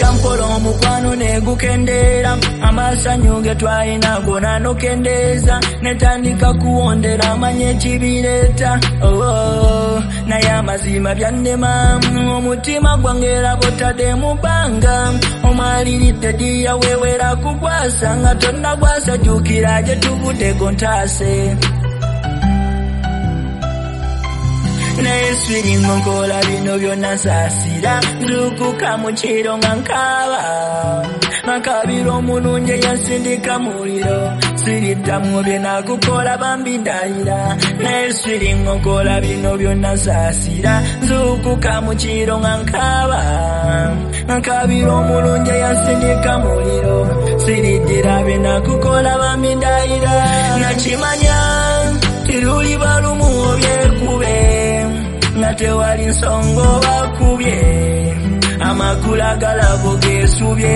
mpola omukwano negukendera amasanyu ge twalina gona nokendeza netandika kuwondera amanye ekibireta naye amazima byannema omutima gwangera botadde mu bbanga omwaliridde ddiya wewera kugwasa nga tonnagwasa jjukira gye tuvuddeko ntaase naye siringo nkola bino byonna nsaasira nzuukuka mu kiro nga nkaaba makabiro omulungi eyansindika muliro siriddamu bye nakukola bambindayira naye siringo nkola bino byonna nsaasira nzuukuka mu kiro nga nkaaba makabiro omulungi eyansindika muliro siriddira bye nakukola bambindayira nakimanya tiruli balumu obyekube nga tewali nsonga bakubye amakulu agalabo geesubye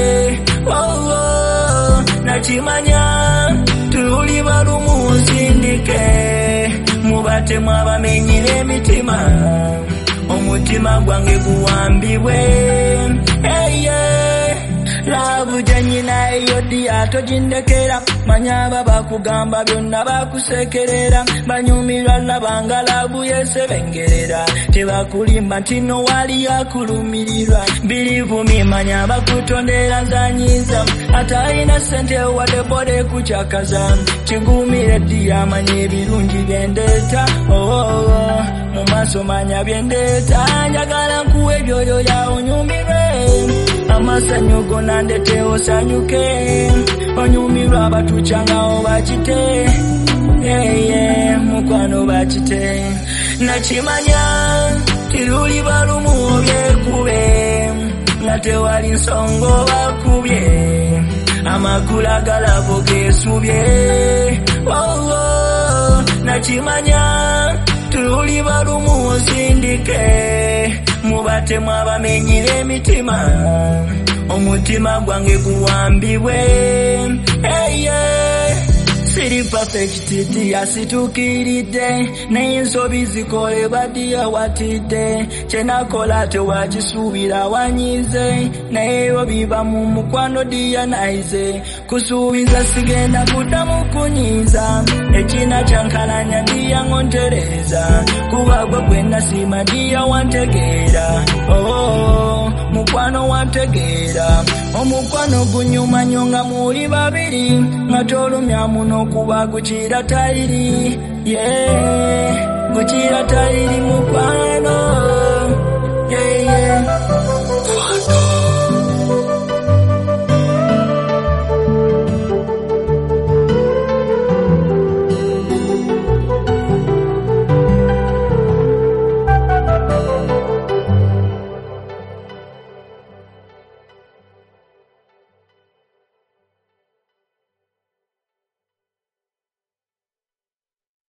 nakimanya tuli balumu nsindike mubatemu abamenyire emitima omutima gwange guwambibwe laavu gye nyina eyo ddiya togindekera manya aba bakugamba byonna bakusekerera banyumirwa labanga laavu yesebengerera tebakulimba nti no wali yakulumirirwa birivumi manya bakutondera nzanyiza ate alina ssente wadde bode kucakaza kigumire ddiya manya ebirungi byendeeta mu maaso manya byendeeta njagala nkuwa ebyoyo yaonyumirwe amasanyu gonna ndete osanyuke onyumirwa abatucyangawo bakite mukwano bakite nakimanya tiruli balumu obyekube nga tewali nsonga bakubye amakulu agalabo geesubye nakimanya tuli balumu nsindike mubatemu abamenyire emitima omutima gwange guwambibwe siri perfect ddiya situukiridde naye ensobi zikolebwa ddiya watidde kyenakola tewakisuubira wanyize naye yo biba mu mukwano ddiya nayize kusuubiza sigenda kuddamu kunyiza ekina kyankalanya ddiya ngontereza kuba gwe gwe nasiima ddiya wantegeera mukwano wantegeera omukwano gunyuma nnyo nga muli babiri nga tolumya muno kuba gukira tayiri gukira tayiri